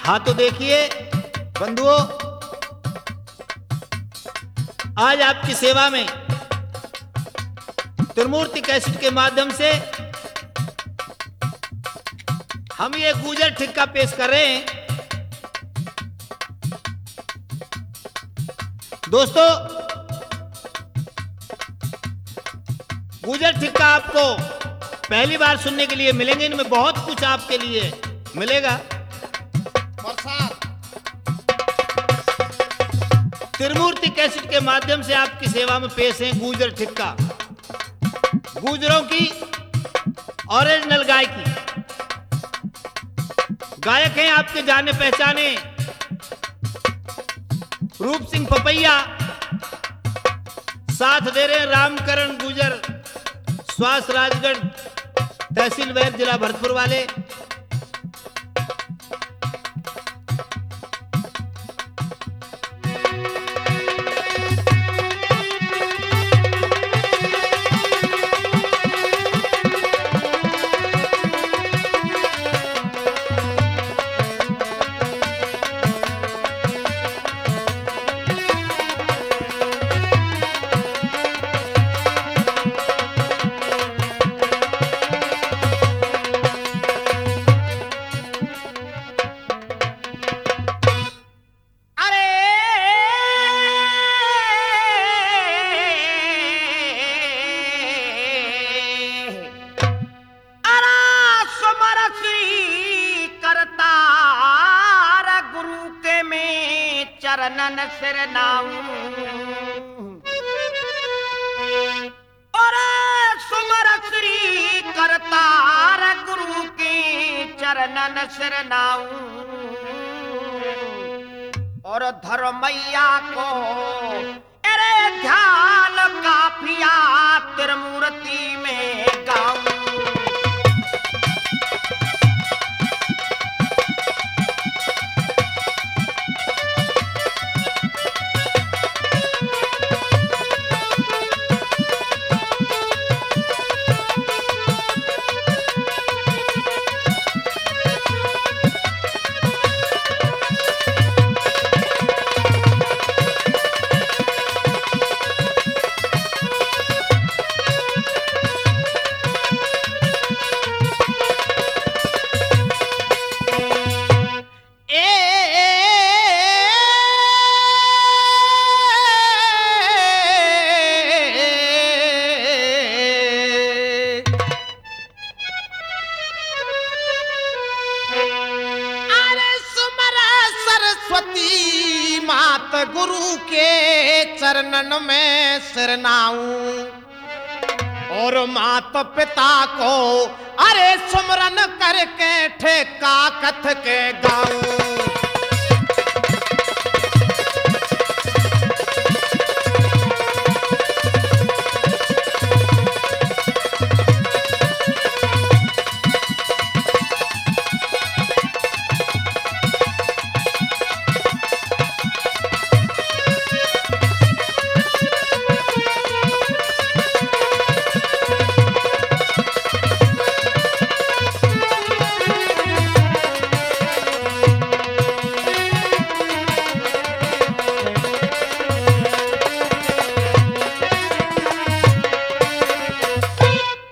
हाँ तो देखिए बंधुओं, आज आपकी सेवा में त्रिमूर्ति कैसेट के माध्यम से हम ये गुजर ठिक्का पेश कर रहे हैं। दोस्तों, गुजर ठिक्का आपको पहली बार सुनने के लिए मिलेंगे। इनमें बहुत कुछ आपके लिए मिलेगा। त्रिमूर्ति कैसेट के माध्यम से आपकी सेवा में पेश है गुजर ठिक्का। गुजरों की ओरिजिनल गायकी। गायक हैं आपके जाने पहचाने रूप सिंह पपैया, साथ दे रहे हैं रामकरण गुजर, स्वास राजगढ़, तहसील वैद, जिला भरतपुर वाले। चरणन सिर नाऊ और सुमर श्री करतार गुरु के चरणन सिर नाऊ और धर्मैया को अरे ध्यान काफिया त्रिमूर्ति में गाऊं। सरस्वती मात गुरु के चरणन में सिर नाऊं और मात पिता को अरे सुमरन करके ठेका कथ के गाऊं।